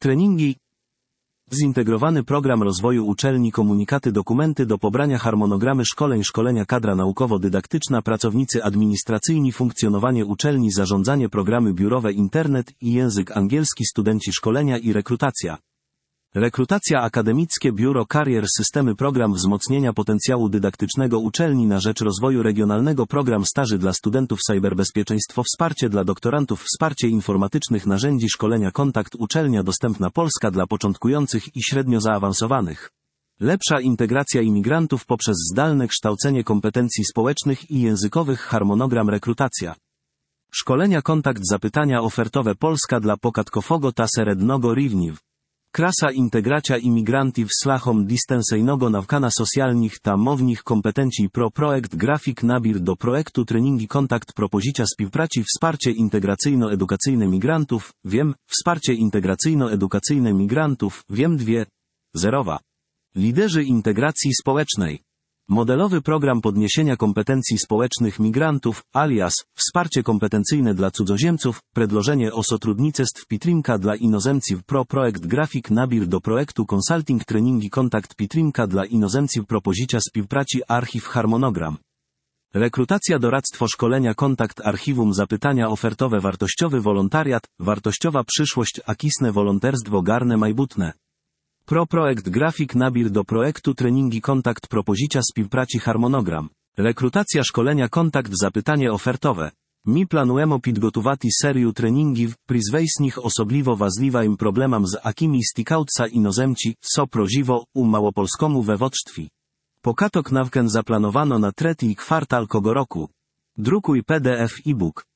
Treningi. Zintegrowany program rozwoju uczelni, komunikaty, dokumenty do pobrania, harmonogramy szkoleń, szkolenia, kadra naukowo-dydaktyczna, pracownicy administracyjni, funkcjonowanie uczelni, zarządzanie, programy biurowe, internet i język angielski, studenci, szkolenia i rekrutacja. Rekrutacja, akademickie, biuro karier, systemy, program wzmocnienia potencjału dydaktycznego uczelni na rzecz rozwoju regionalnego, program staży dla studentów, cyberbezpieczeństwo, wsparcie dla doktorantów, wsparcie informatycznych narzędzi, szkolenia, kontakt, uczelnia dostępna, Polska dla początkujących i średnio zaawansowanych. Lepsza integracja imigrantów poprzez zdalne kształcenie kompetencji społecznych i językowych, harmonogram, rekrutacja. Szkolenia, kontakt, zapytania ofertowe, Polska dla pokatkofogo ta serednego rівнів. Krasa integracja imigrantów szlachom distancyjnego nawkania socjalnych ta mownych kompetencji pro projekt grafik nabir do projektu treningi kontakt propozycja współpracy wsparcie integracyjno-edukacyjne migrantów, wiem, wsparcie integracyjno-edukacyjne migrantów, wiem 2.0. Liderzy integracji społecznej. Modelowy program podniesienia kompetencji społecznych migrantów, alias, wsparcie kompetencyjne dla cudzoziemców, predłożenie osotrudnictw Pitrinka dla inozemców pro projekt grafik nabir do projektu consulting treningi kontakt Pitrinka dla inozemców propozycja współpracy archiw harmonogram. Rekrutacja doradztwo szkolenia kontakt archiwum zapytania ofertowe wartościowy wolontariat, wartościowa przyszłość akisne wolonterstwo garne majbutne. Pro projekt grafik nabir do projektu treningi kontakt propozycja współpracy harmonogram. Rekrutacja szkolenia kontakt zapytanie ofertowe. Mi planujemy підготувати serię treningów, przyzwejsnich osobliwo ważliwym problemam z akimi stykająca inozemci, so proziwo, małopolskomu we wodstwie. Pokatok nawken zaplanowano na trzeci kwartal tego roku. Drukuj PDF e-book.